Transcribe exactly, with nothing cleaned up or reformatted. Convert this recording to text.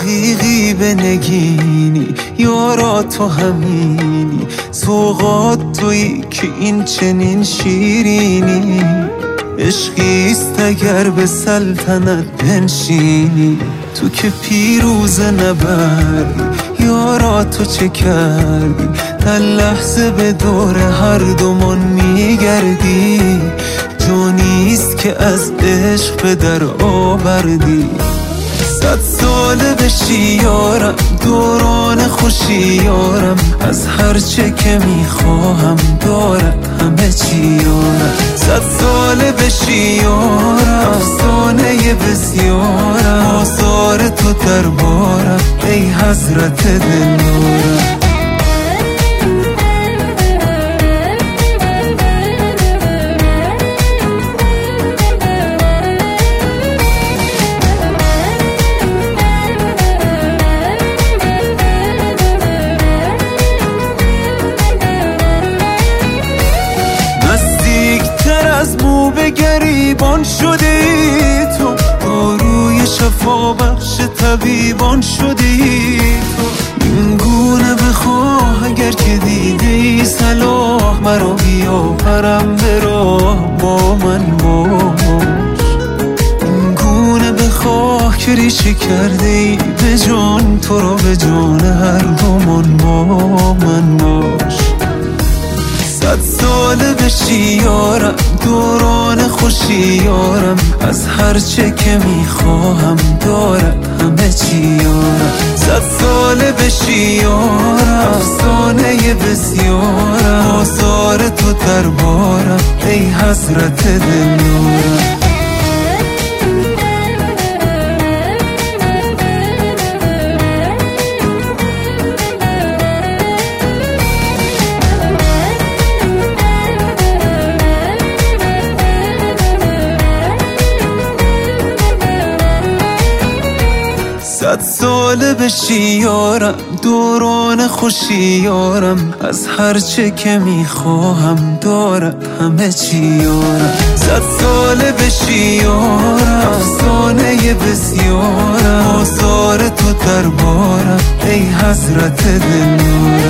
رقیقی به نگینی، یارا تو همینی، سوغات تویی که این چنین شیرینی. عشقیست اگر به سلطنت بنشینی، تو که پیروز نبردی، یارا تو چه کردی؟ در لحظه به دور هر دومان میگردی، جانیست که از عشق به در آوردی. صد ساله بشی یارم، دوران خوشی یارم، از هر چه که میخواهم دارد همه چی یارم. صد ساله بشی یارم، افسانه بسیارم، آثار تو دربارم ای حضرت دلدارم. از مو به گریبان شدی تو، داروی شفا بخش طبیبان شدی تو. این گونه بخواه اگر که دیدی صلاح، مرا بیاورم به راه با من باش. این گونه بخواه که ریشه کرده ای به جان، تو را به جان هر دومان با من باش. صد ساله بشی یارم، دوران خوشی یارم، از هر چه که میخواهم دارد همه چی یارم. صد ساله بشی یارم، افسانه بسیارم، آثار تو دربارم ای حضرت دلدارم. صد ساله بشی یارم، دوران خوشی یارم، از هر چه که میخواهم دارد همه چی یارم. صد ساله بشی یارم، افسانه بسیارم، آثار تو دربارم ای حضرت دلدارم.